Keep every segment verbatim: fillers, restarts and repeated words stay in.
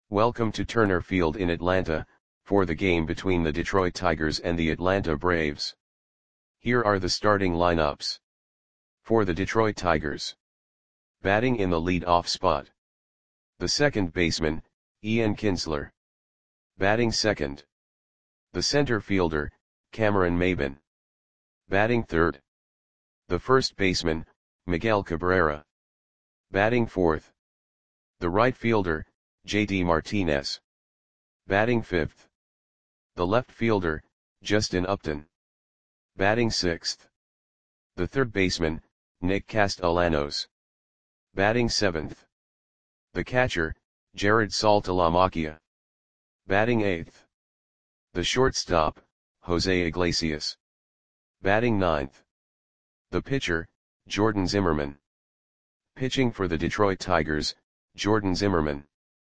Welcome to Turner Field in Atlanta, for the game between the Detroit Tigers and the Atlanta Braves. Here are the starting lineups. For the Detroit Tigers. Batting in the lead-off spot. The second baseman, Ian Kinsler. Batting second. The center fielder, Cameron Maybin. Batting third. The first baseman, Miguel Cabrera. Batting fourth. The right fielder, J D Martinez. Batting fifth. The left fielder, Justin Upton. Batting sixth. The third baseman, Nick Castellanos. Batting seventh. The catcher, Jared Saltalamacchia. Batting eighth. The shortstop, Jose Iglesias. Batting ninth. The pitcher, Jordan Zimmermann. Pitching for the Detroit Tigers, Jordan Zimmermann.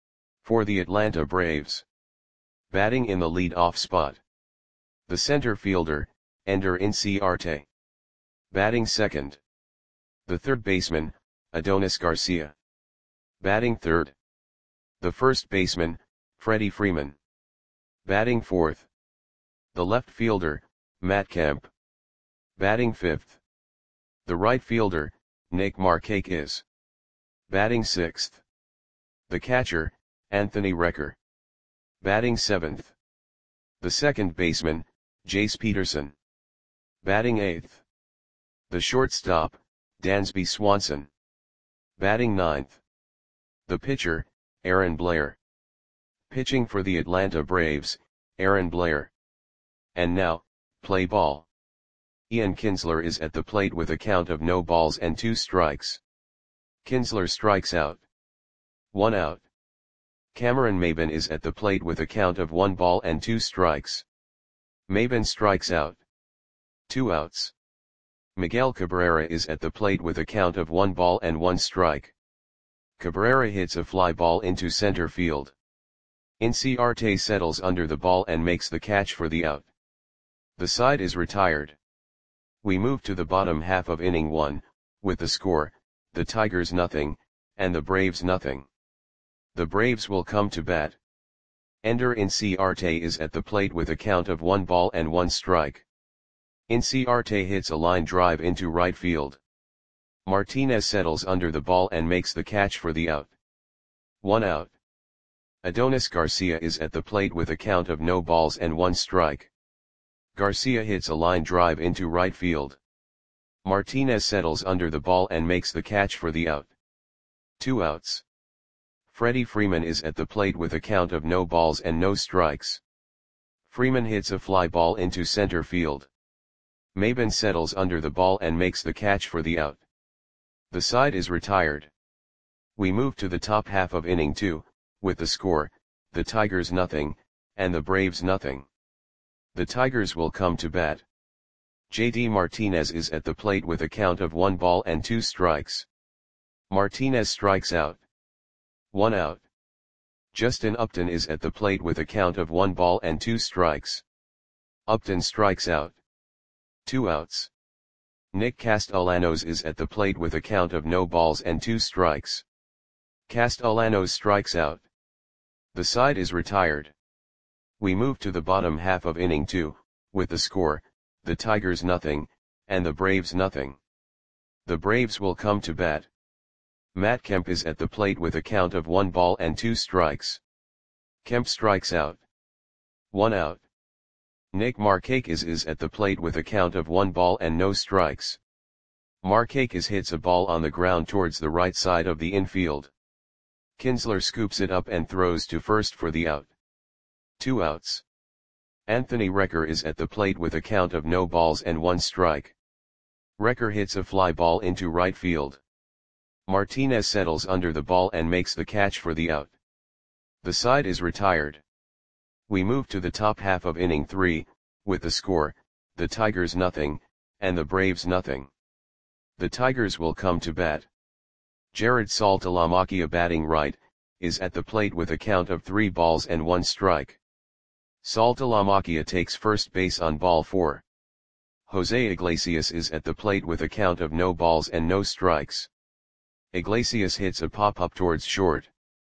For the Atlanta Braves. Batting in the lead-off spot. The center fielder, Ender Inciarte. Batting second. The third baseman, Adonis Garcia. Batting third. The first baseman, Freddie Freeman. Batting fourth. The left fielder, Matt Kemp. Batting fifth. The right fielder, Nick Markakis. Batting sixth. The catcher, Anthony Recker. Batting seventh. The second baseman, Jace Peterson. Batting eighth. The shortstop, Dansby Swanson. Batting ninth. The pitcher, Aaron Blair. Pitching for the Atlanta Braves, Aaron Blair. And now, play ball. Ian Kinsler is at the plate with a count of no balls and two strikes. Kinsler strikes out. One out. Cameron Maybin is at the plate with a count of one ball and two strikes. Maybin strikes out. Two outs. Miguel Cabrera is at the plate with a count of one ball and one strike. Cabrera hits a fly ball into center field. Inciarte settles under the ball and makes the catch for the out. The side is retired. We move to the bottom half of inning one, with the score, the Tigers nothing, and the Braves nothing. The Braves will come to bat. Ender Inciarte is at the plate with a count of one ball and one strike. Inciarte hits a line drive into right field. Martinez settles under the ball and makes the catch for the out. One out. Adonis Garcia is at the plate with a count of no balls and one strike. Garcia hits a line drive into right field. Martinez settles under the ball and makes the catch for the out. Two outs. Freddie Freeman is at the plate with a count of no balls and no strikes. Freeman hits a fly ball into center field. Maybin settles under the ball and makes the catch for the out. The side is retired. We move to the top half of inning two, with the score, the Tigers nothing, and the Braves nothing. The Tigers will come to bat. J D Martinez is at the plate with a count of one ball and two strikes. Martinez strikes out. One out. Justin Upton is at the plate with a count of one ball and two strikes. Upton strikes out. Two outs. Nick Castellanos is at the plate with a count of no balls and two strikes. Castellanos strikes out. The side is retired. We move to the bottom half of inning two, with the score, the Tigers nothing, and the Braves nothing. The Braves will come to bat. Matt Kemp is at the plate with a count of one ball and two strikes. Kemp strikes out. One out. Nick Markakis is at the plate with a count of one ball and no strikes. Markakis hits a ball on the ground towards the right side of the infield. Kinsler scoops it up and throws to first for the out. Two outs. Anthony Recker is at the plate with a count of no balls and one strike. Recker hits a fly ball into right field. Martinez settles under the ball and makes the catch for the out. The side is retired. We move to the top half of inning three, with the score, the Tigers nothing, and the Braves nothing. The Tigers will come to bat. Jared Saltalamacchia batting right, is at the plate with a count of three balls and one strike. Saltalamacchia takes first base on ball four. Jose Iglesias is at the plate with a count of no balls and no strikes. Iglesias hits a pop-up towards short.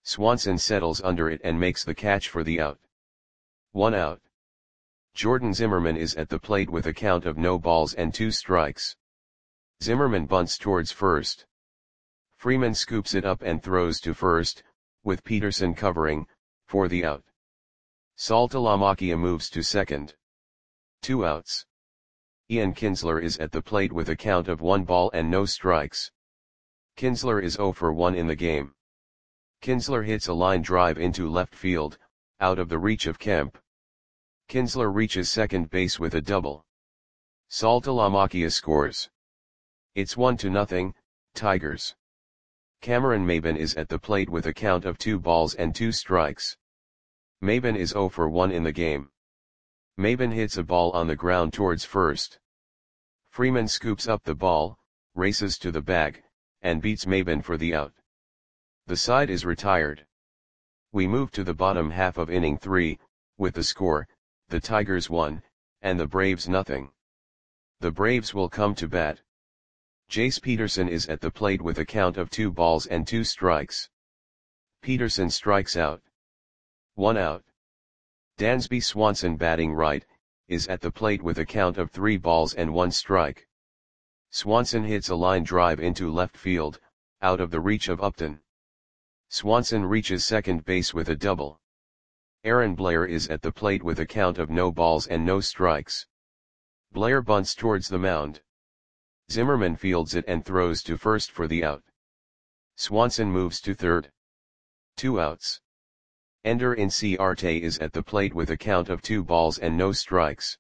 Swanson settles under it and makes the catch for the out. One out. Jordan Zimmerman is at the plate with a count of no balls and two strikes. Zimmerman bunts towards first. Freeman scoops it up and throws to first, with Peterson covering, for the out. Saltalamacchia moves to second. Two outs. Ian Kinsler is at the plate with a count of one ball and no strikes. Kinsler is zero for one in the game. Kinsler hits a line drive into left field, out of the reach of Kemp. Kinsler reaches second base with a double. Saltalamacchia scores. It's one to nothing, Tigers. Cameron Maybin is at the plate with a count of two balls and two strikes. Maybin is zero for one in the game. Maybin hits a ball on the ground towards first. Freeman scoops up the ball, races to the bag, and beats Maybin for the out. The side is retired. We move to the bottom half of inning three, with the score, the Tigers one, and the Braves nothing. The Braves will come to bat. Jace Peterson is at the plate with a count of two balls and two strikes. Peterson strikes out. One out. Dansby Swanson, batting right, is at the plate with a count of three balls and one strike. Swanson hits a line drive into left field, out of the reach of Upton. Swanson reaches second base with a double. Aaron Blair is at the plate with a count of no balls and no strikes. Blair bunts towards the mound. Zimmerman fields it and throws to first for the out. Swanson moves to third. Two outs. Ender Inciarte is at the plate with a count of two balls and no strikes.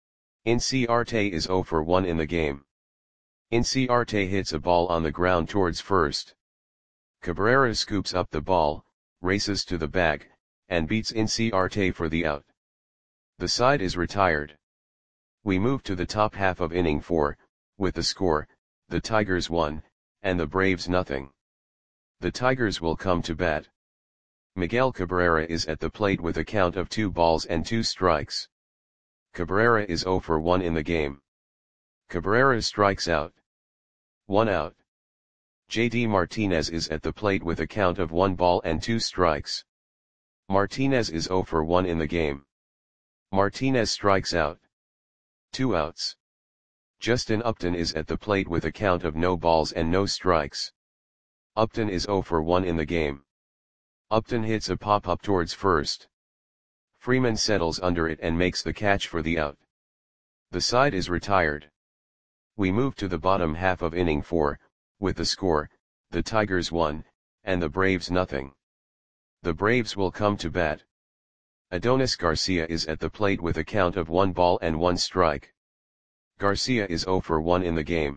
Inciarte is zero for one in the game. Inciarte hits a ball on the ground towards first. Cabrera scoops up the ball, races to the bag, and beats Inciarte for the out. The side is retired. We move to the top half of inning four, with the score, the Tigers one, and the Braves nothing. The Tigers will come to bat. Miguel Cabrera is at the plate with a count of two balls and two strikes. Cabrera is zero for one in the game. Cabrera strikes out. One out. J D Martinez is at the plate with a count of one ball and two strikes. Martinez is zero for one in the game. Martinez strikes out. Two outs. Justin Upton is at the plate with a count of no balls and no strikes. Upton is zero for one in the game. Upton hits a pop-up towards first. Freeman settles under it and makes the catch for the out. The side is retired. We move to the bottom half of inning four, with the score, the Tigers one, and the Braves nothing. The Braves will come to bat. Adonis Garcia is at the plate with a count of one ball and one strike. Garcia is zero for one in the game.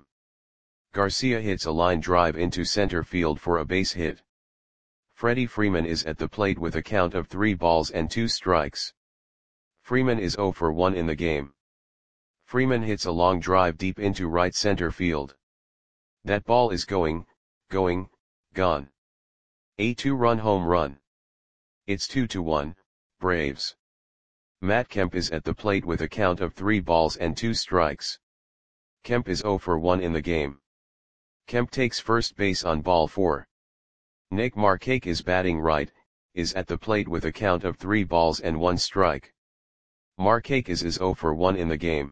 Garcia hits a line drive into center field for a base hit. Freddie Freeman is at the plate with a count of three balls and two strikes. Freeman is zero for one in the game. Freeman hits a long drive deep into right center field. That ball is going, going, gone. A two-run home run. It's two to one, Braves. Matt Kemp is at the plate with a count of three balls and two strikes. Kemp is zero for one in the game. Kemp takes first base on ball four. Nick Markakis is batting right, is at the plate with a count of three balls and one strike. Markakis is zero for one in the game.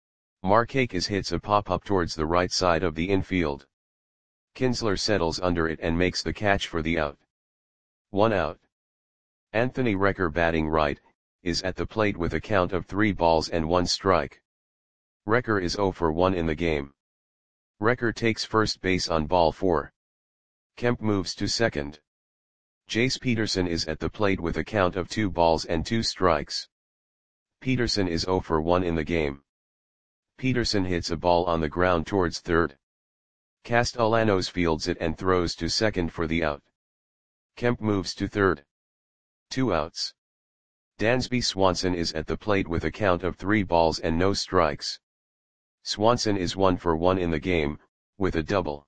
Markakis hits a pop-up towards the right side of the infield. Kinsler settles under it and makes the catch for the out. One out. Anthony Recker, batting right, is at the plate with a count of three balls and one strike. Recker is zero for one in the game. Recker takes first base on ball four. Kemp moves to second. Jace Peterson is at the plate with a count of two balls and two strikes. Peterson is zero for one in the game. Peterson hits a ball on the ground towards third. Castellanos fields it and throws to second for the out. Kemp moves to third. Two outs. Dansby Swanson is at the plate with a count of three balls and no strikes. Swanson is one for one in the game, with a double.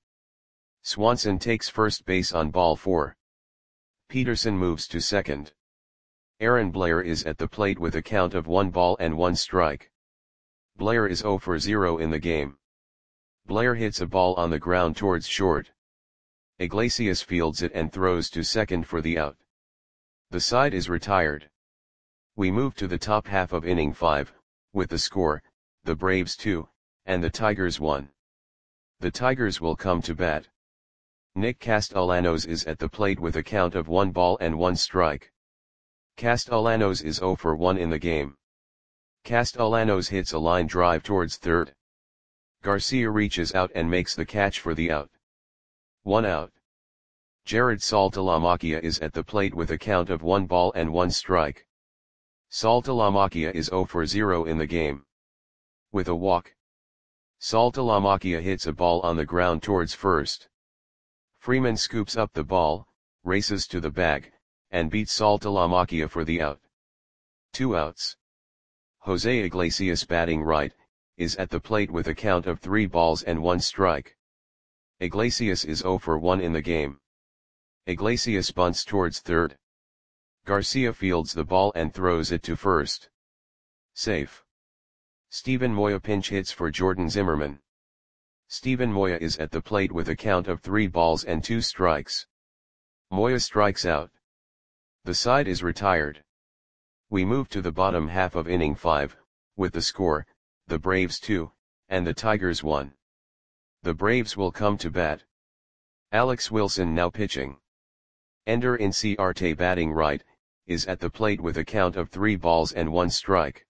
Swanson takes first base on ball four. Peterson moves to second. Aaron Blair is at the plate with a count of one ball and one strike. Blair is zero for zero in the game. Blair hits a ball on the ground towards short. Iglesias fields it and throws to second for the out. The side is retired. We move to the top half of inning five, with the score, the Braves two, and the Tigers one. The Tigers will come to bat. Nick Castellanos is at the plate with a count of one ball and one strike. Castellanos is zero for one in the game. Castellanos hits a line drive towards third. Garcia reaches out and makes the catch for the out. One out. Jared Saltalamacchia is at the plate with a count of one ball and one strike. Saltalamacchia is zero for zero in the game. With a walk, Saltalamacchia hits a ball on the ground towards first. Freeman scoops up the ball, races to the bag, and beats Saltalamacchia for the out. Two outs. Jose Iglesias, batting right, is at the plate with a count of three balls and one strike. Iglesias is zero for one in the game. Iglesias bunts towards third. Garcia fields the ball and throws it to first. Safe. Steven Moya pinch hits for Jordan Zimmerman. Steven Moya is at the plate with a count of three balls and two strikes. Moya strikes out. The side is retired. We move to the bottom half of inning five, with the score, the Braves two, and the Tigers one. The Braves will come to bat. Alex Wilson now pitching. Ender Inciarte, batting right, is at the plate with a count of three balls and one strike.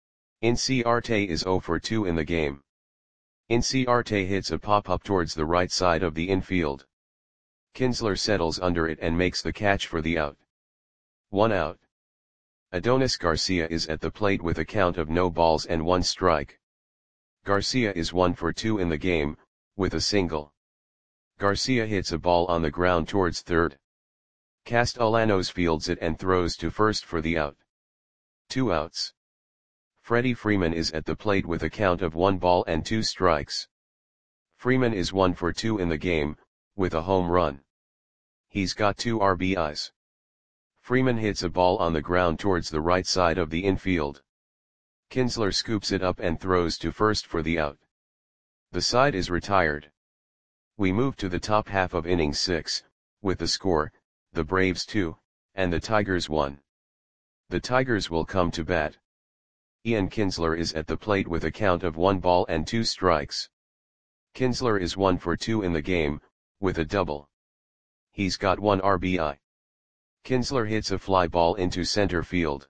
Inciarte is zero for two in the game. Inciarte hits a pop-up towards the right side of the infield. Kinsler settles under it and makes the catch for the out. One out. Adonis Garcia is at the plate with a count of no balls and one strike. Garcia is one for two in the game, with a single. Garcia hits a ball on the ground towards third. Castellanos fields it and throws to first for the out. Two outs. Freddie Freeman is at the plate with a count of one ball and two strikes. Freeman is one for two in the game, with a home run. He's got two R B Is. Freeman hits a ball on the ground towards the right side of the infield. Kinsler scoops it up and throws to first for the out. The side is retired. We move to the top half of inning six, with the score, the Braves two, and the Tigers one. The Tigers will come to bat. Ian Kinsler is at the plate with a count of one ball and two strikes. Kinsler is one for two in the game, with a double. He's got one R B I. Kinsler hits a fly ball into center field.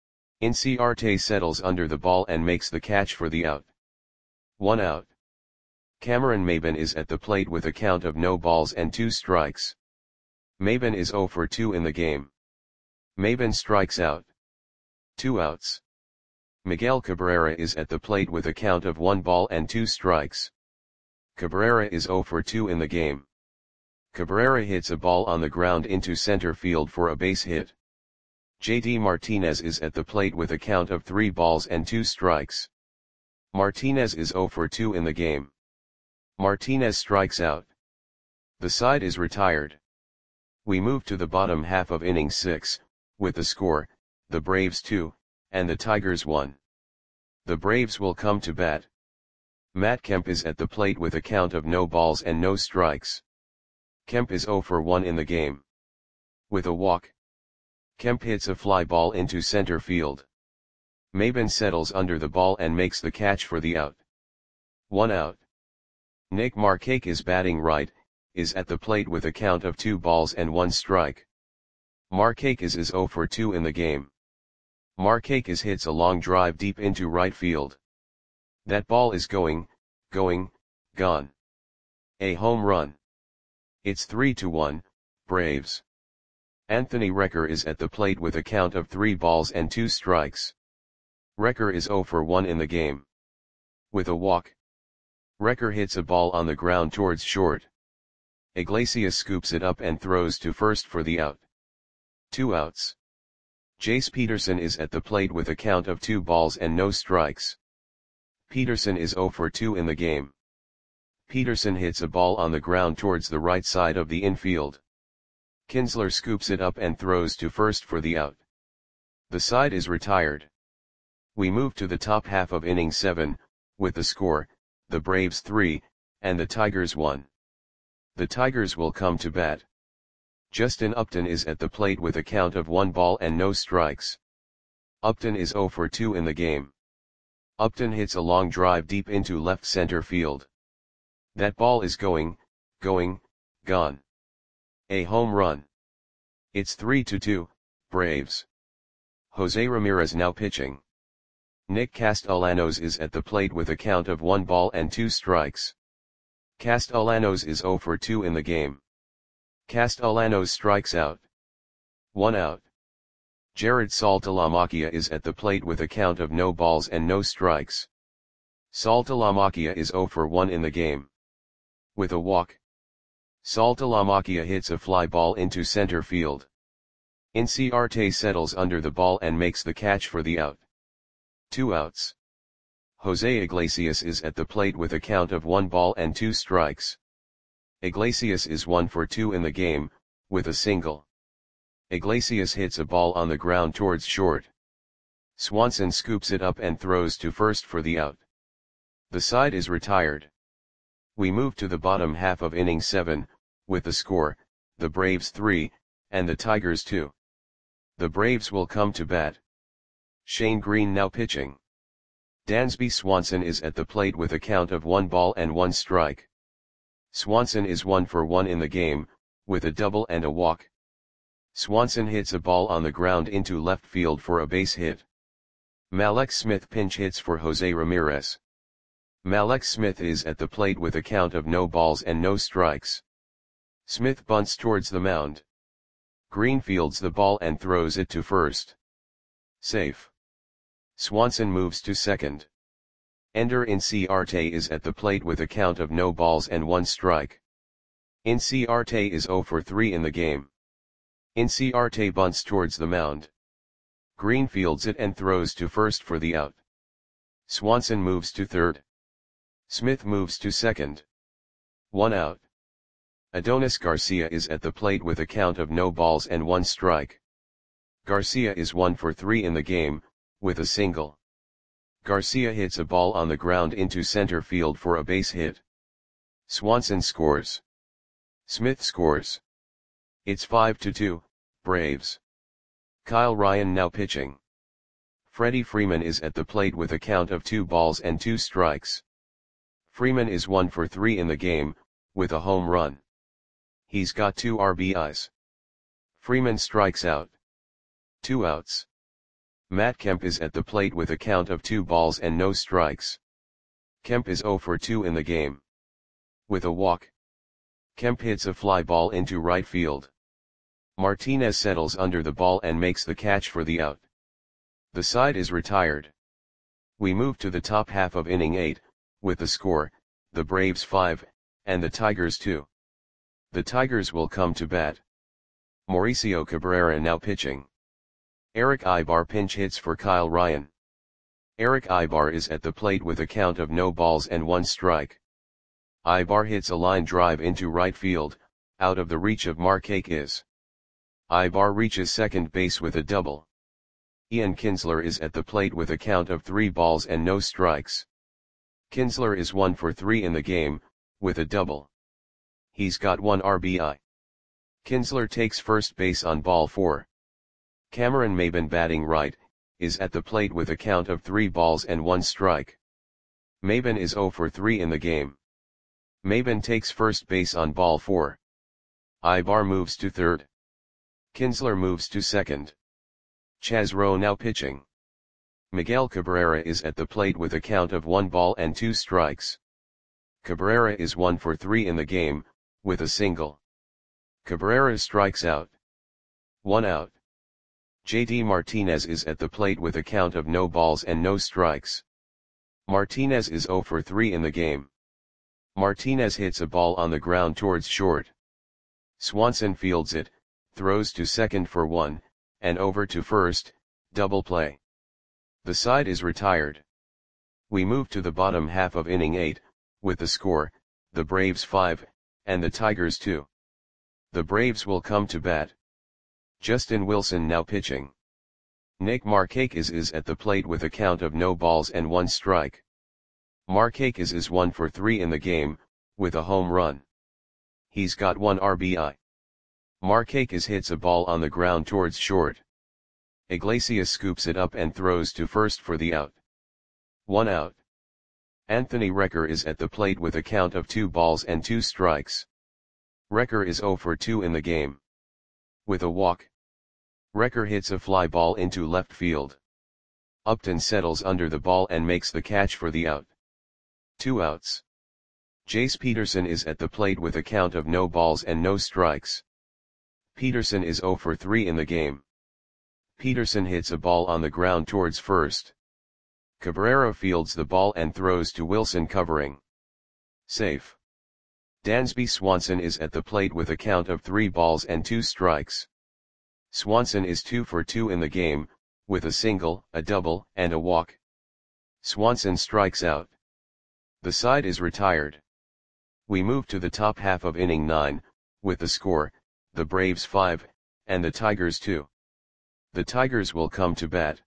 Inciarte settles under the ball and makes the catch for the out. One out. Cameron Maybin is at the plate with a count of no balls and two strikes. Maybin is zero for two in the game. Maybin strikes out. Two outs. Miguel Cabrera is at the plate with a count of one ball and two strikes. Cabrera is zero for two in the game. Cabrera hits a ball on the ground into center field for a base hit. J D Martinez is at the plate with a count of three balls and two strikes. Martinez is zero for two in the game. Martinez strikes out. The side is retired. We move to the bottom half of inning six, with the score, the Braves two, and the Tigers one. The Braves will come to bat. Matt Kemp is at the plate with a count of no balls and no strikes. Kemp is zero for one in the game. With a walk, Kemp hits a fly ball into center field. Maybin settles under the ball and makes the catch for the out. One out. Nick Markakis, batting right, is at the plate with a count of two balls and one strike. Markakis is zero for two in the game. Markakis hits a long drive deep into right field. That ball is going, going, gone. A home run. It's three to one, Braves. Anthony Recker is at the plate with a count of three balls and two strikes. Recker is zero for one in the game. With a walk, Recker hits a ball on the ground towards short. Iglesias scoops it up and throws to first for the out. Two outs. Jace Peterson is at the plate with a count of two balls and no strikes. Peterson is zero for two in the game. Peterson hits a ball on the ground towards the right side of the infield. Kinsler scoops it up and throws to first for the out. The side is retired. We move to the top half of inning seven, with the score, the Braves three, and the Tigers one. The Tigers will come to bat. Justin Upton is at the plate with a count of one ball and no strikes. Upton is zero for two in the game. Upton hits a long drive deep into left center field. That ball is going, going, gone. A home run. It's three to two, Braves. Jose Ramirez now pitching. Nick Castellanos is at the plate with a count of one ball and two strikes. Castellanos is zero for two in the game. Castellanos strikes out. One out. Jared Saltalamacchia is at the plate with a count of no balls and no strikes. Saltalamacchia is zero for one in the game. With a walk. Saltalamacchia hits a fly ball into center field. Inciarte settles under the ball and makes the catch for the out. Two outs. Jose Iglesias is at the plate with a count of one ball and two strikes. Iglesias is one for two in the game, with a single. Iglesias hits a ball on the ground towards short. Swanson scoops it up and throws to first for the out. The side is retired. We move to the bottom half of inning seven, with the score, the Braves three, and the Tigers two. The Braves will come to bat. Shane Green now pitching. Dansby Swanson is at the plate with a count of one ball and one strike. Swanson is one for one in the game, with a double and a walk. Swanson hits a ball on the ground into left field for a base hit. Mallex Smith pinch hits for Jose Ramirez. Mallex Smith is at the plate with a count of no balls and no strikes. Smith bunts towards the mound. Green fields the ball and throws it to first. Safe. Swanson moves to second. Ender Inciarte is at the plate with a count of no balls and one strike. Inciarte is zero for three in the game. Inciarte bunts towards the mound. Green fields it and throws to first for the out. Swanson moves to third. Smith moves to second. One out. Adonis Garcia is at the plate with a count of no balls and one strike. Garcia is one for three in the game, with a single. Garcia hits a ball on the ground into center field for a base hit. Swanson scores. Smith scores. It's five to two, Braves. Kyle Ryan now pitching. Freddie Freeman is at the plate with a count of two balls and two strikes. Freeman is one for three in the game, with a home run. He's got two R B Is. Freeman strikes out. Two outs. Matt Kemp is at the plate with a count of two balls and no strikes. Kemp is zero for two in the game. With a walk. Kemp hits a fly ball into right field. Martinez settles under the ball and makes the catch for the out. The side is retired. We move to the top half of inning eight, with the score, the Braves five, and the Tigers two. The Tigers will come to bat. Mauricio Cabrera now pitching. Eric Ibar pinch hits for Kyle Ryan. Eric Ibar is at the plate with a count of no balls and one strike. Ibar hits a line drive into right field, out of the reach of Markakis. Ibar reaches second base with a double. Ian Kinsler is at the plate with a count of three balls and no strikes. Kinsler is one for three in the game, with a double. He's got one R B I. Kinsler takes first base on ball four. Cameron Maybin batting right, is at the plate with a count of three balls and one strike. Maybin is zero for three in the game. Maybin takes first base on ball four. Ibar moves to third. Kinsler moves to second. Chaz Rowe now pitching. Miguel Cabrera is at the plate with a count of one ball and two strikes. Cabrera is one for three in the game, with a single. Cabrera strikes out. One out. J D Martinez is at the plate with a count of no balls and no strikes. Martinez is zero for three in the game. Martinez hits a ball on the ground towards short. Swanson fields it, throws to second for one, and over to first, double play. The side is retired. We move to the bottom half of inning eight, with the score, the Braves five, and the Tigers two. The Braves will come to bat. Justin Wilson now pitching. Nick Markakis is at the plate with a count of no balls and one strike. Markakis is one for three in the game, with a home run. He's got one R B I. Markakis hits a ball on the ground towards short. Iglesias scoops it up and throws to first for the out. One out. Anthony Recker is at the plate with a count of two balls and two strikes. Recker is zero for two in the game. With a walk, Recker hits a fly ball into left field. Upton settles under the ball and makes the catch for the out. Two outs. Jace Peterson is at the plate with a count of no balls and no strikes. Peterson is zero for three in the game. Peterson hits a ball on the ground towards first. Cabrera fields the ball and throws to Wilson covering. Safe. Dansby Swanson is at the plate with a count of three balls and two strikes. Swanson is two for two in the game, with a single, a double, and a walk. Swanson strikes out. The side is retired. We move to the top half of inning nine, with the score, the Braves five, and the Tigers two. The Tigers will come to bat.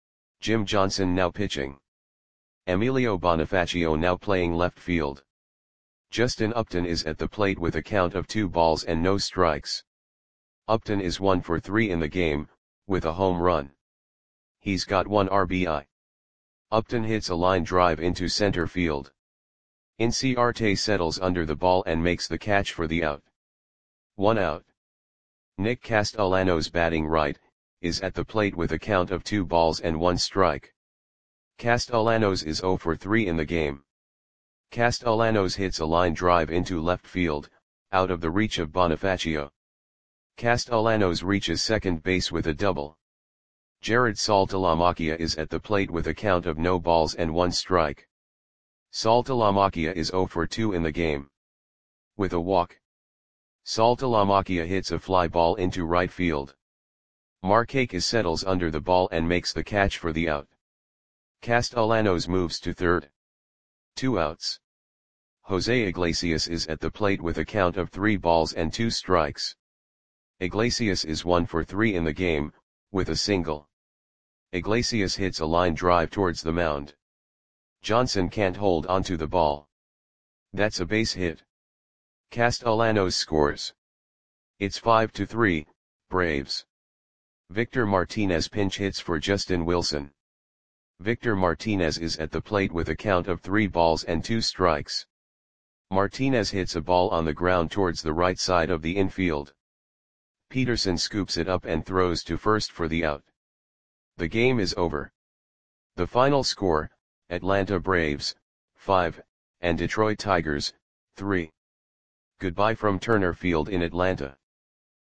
Jim Johnson now pitching. Emilio Bonifacio now playing left field. Justin Upton is at the plate with a count of two balls and no strikes. Upton is one for three in the game, with a home run. He's got one R B I. Upton hits a line drive into center field. Inciarte settles under the ball and makes the catch for the out. One out. Nick Castellanos batting right, is at the plate with a count of two balls and one strike. Castellanos is zero for three in the game. Castellanos hits a line drive into left field, out of the reach of Bonifacio. Castellanos reaches second base with a double. Jared Saltalamacchia is at the plate with a count of no balls and one strike. Saltalamacchia is zero for two in the game. With a walk, Saltalamacchia hits a fly ball into right field. Markakis settles under the ball and makes the catch for the out. Castellanos moves to third. Two outs. Jose Iglesias is at the plate with a count of three balls and two strikes. Iglesias is one for three in the game, with a single. Iglesias hits a line drive towards the mound. Johnson can't hold onto the ball. That's a base hit. Castellanos scores. It's five to three, Braves. Victor Martinez pinch hits for Justin Wilson. Victor Martinez is at the plate with a count of three balls and two strikes. Martinez hits a ball on the ground towards the right side of the infield. Peterson scoops it up and throws to first for the out. The game is over. The final score, Atlanta Braves, five, and Detroit Tigers, three. Goodbye from Turner Field in Atlanta.